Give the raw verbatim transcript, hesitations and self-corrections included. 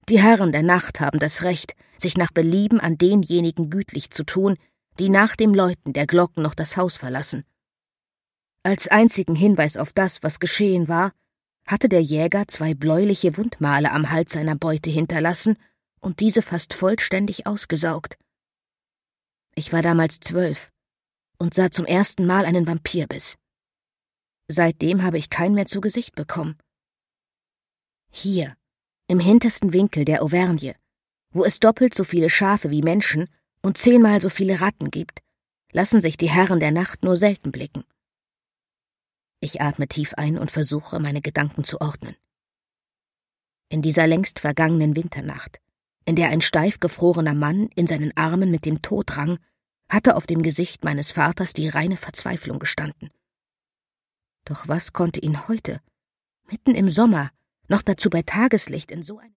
Die Herren der Nacht haben das Recht, sich nach Belieben an denjenigen gütlich zu tun, die nach dem Läuten der Glocken noch das Haus verlassen. Als einzigen Hinweis auf das, was geschehen war, hatte der Jäger zwei bläuliche Wundmale am Hals seiner Beute hinterlassen und diese fast vollständig ausgesaugt. Ich war damals zwölf und sah zum ersten Mal einen Vampirbiss. Seitdem habe ich keinen mehr zu Gesicht bekommen. Hier, im hintersten Winkel der Auvergne, wo es doppelt so viele Schafe wie Menschen und zehnmal so viele Ratten gibt, lassen sich die Herren der Nacht nur selten blicken. Ich atme tief ein und versuche, meine Gedanken zu ordnen. In dieser längst vergangenen Winternacht, in der ein steif gefrorener Mann in seinen Armen mit dem Tod rang, hatte auf dem Gesicht meines Vaters die reine Verzweiflung gestanden. Doch was konnte ihn heute, mitten im Sommer, noch dazu bei Tageslicht in so ein